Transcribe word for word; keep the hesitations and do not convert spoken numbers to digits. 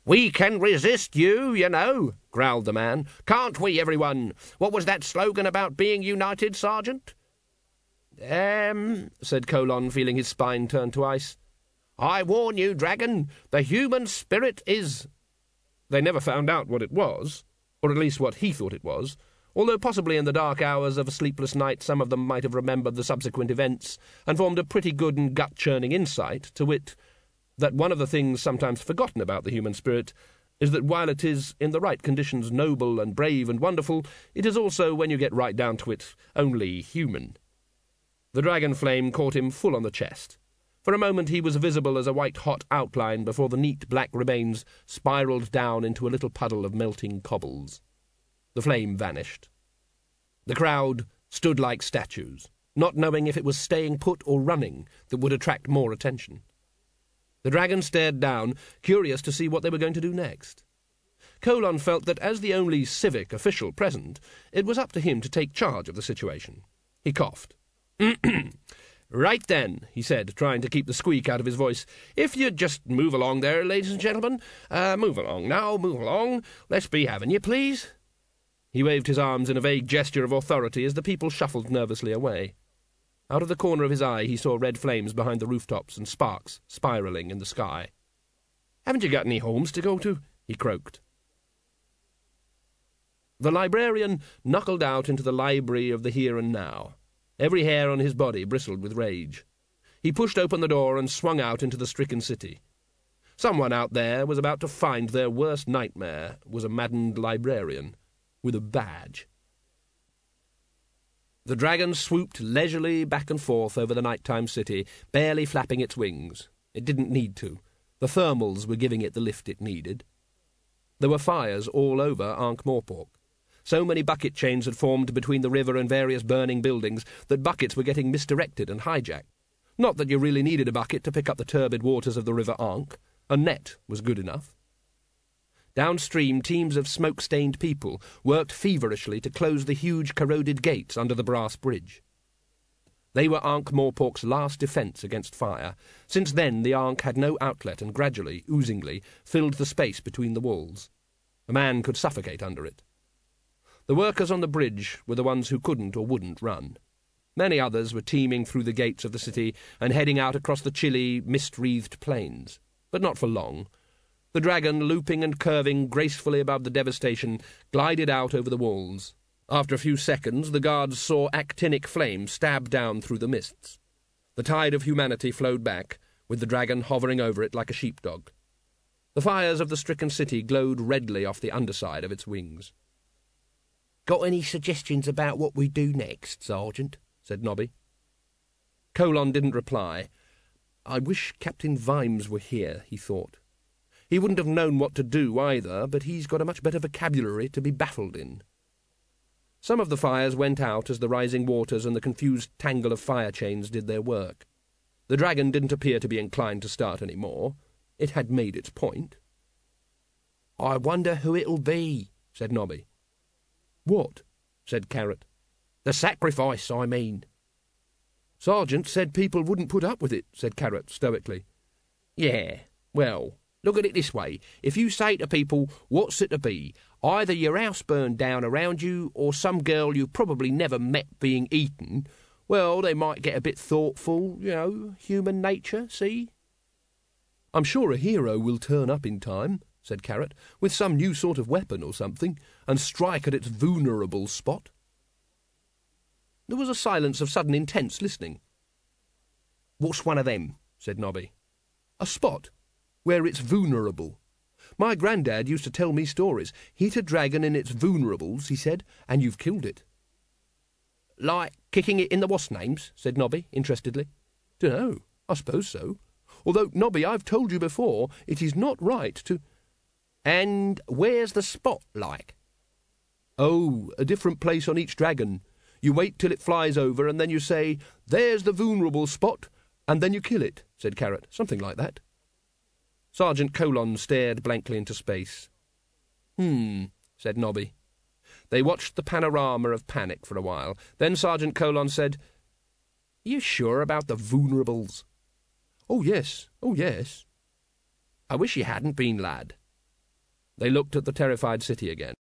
"We can resist you, you know," growled the man. "Can't we, everyone? What was that slogan about being united, Sergeant?" Um, said Colon, feeling his spine turn to ice. "I warn you, Dragon, the human spirit is—" They never found out what it was, or at least what he thought it was, although possibly in the dark hours of a sleepless night some of them might have remembered the subsequent events and formed a pretty good and gut-churning insight, to wit, that one of the things sometimes forgotten about the human spirit is that while it is, in the right conditions, noble and brave and wonderful, it is also, when you get right down to it, only human. The dragon flame caught him full on the chest. For a moment he was visible as a white-hot outline before the neat black remains spiralled down into a little puddle of melting cobbles. The flame vanished. The crowd stood like statues, not knowing if it was staying put or running that would attract more attention. The dragon stared down, curious to see what they were going to do next. Colon felt that as the only civic official present, it was up to him to take charge of the situation. He coughed. "Right then," he said, trying to keep the squeak out of his voice. "If you'd just move along there, ladies and gentlemen. Uh, move along now, move along. Let's be having you, please." He waved his arms in a vague gesture of authority as the people shuffled nervously away. Out of the corner of his eye he saw red flames behind the rooftops and sparks spiralling in the sky. "Haven't you got any homes to go to?" he croaked. The librarian knuckled out into the library of the here and now. Every hair on his body bristled with rage. He pushed open the door and swung out into the stricken city. Someone out there was about to find their worst nightmare was a maddened librarian with a badge. The dragon swooped leisurely back and forth over the nighttime city, barely flapping its wings. It didn't need to. The thermals were giving it the lift it needed. There were fires all over Ankh-Morpork. So many bucket chains had formed between the river and various burning buildings that buckets were getting misdirected and hijacked. Not that you really needed a bucket to pick up the turbid waters of the River Ankh. A net was good enough. Downstream, teams of smoke-stained people worked feverishly to close the huge corroded gates under the brass bridge. They were Ankh-Morpork's last defence against fire. Since then the Ankh had no outlet and gradually, oozingly, filled the space between the walls. A man could suffocate under it. The workers on the bridge were the ones who couldn't or wouldn't run. Many others were teeming through the gates of the city and heading out across the chilly, mist-wreathed plains. But not for long. The dragon, looping and curving gracefully above the devastation, glided out over the walls. After a few seconds, the guards saw actinic flame stab down through the mists. The tide of humanity flowed back, with the dragon hovering over it like a sheepdog. The fires of the stricken city glowed redly off the underside of its wings. "Got any suggestions about what we do next, Sergeant?" said Nobby. Colon didn't reply. I wish Captain Vimes were here, he thought. He wouldn't have known what to do either, but he's got a much better vocabulary to be baffled in. Some of the fires went out as the rising waters and the confused tangle of fire chains did their work. The dragon didn't appear to be inclined to start any more. It had made its point. "I wonder who it'll be," said Nobby. "What?" said Carrot. "The sacrifice, I mean." "Sergeant said people wouldn't put up with it," said Carrot stoically. "Yeah, well, look at it this way. If you say to people, what's it to be? Either your house burned down around you, or some girl you probably never met being eaten, well, they might get a bit thoughtful, you know, human nature, see?" "I'm sure a hero will turn up in time," said Carrot, "with some new sort of weapon or something, and strike at its vulnerable spot." There was a silence of sudden intense listening. "What's one of them?" said Nobby. "A spot where it's vulnerable. My granddad used to tell me stories. Hit a dragon in its vulnerables, he said, and you've killed it." "Like kicking it in the what's names?" said Nobby, interestedly. "Dunno. I suppose so. Although, Nobby, I've told you before, it is not right to—" "And where's the spot like?" "Oh, a different place on each dragon. You wait till it flies over, and then you say, 'There's the vulnerable spot,' and then you kill it," said Carrot. "Something like that." Sergeant Colon stared blankly into space. "Hmm," said Nobby. They watched the panorama of panic for a while. Then Sergeant Colon said, "You sure about the vulnerables?" "Oh, yes. Oh, yes." "I wish you hadn't been, lad." They looked at the terrified city again.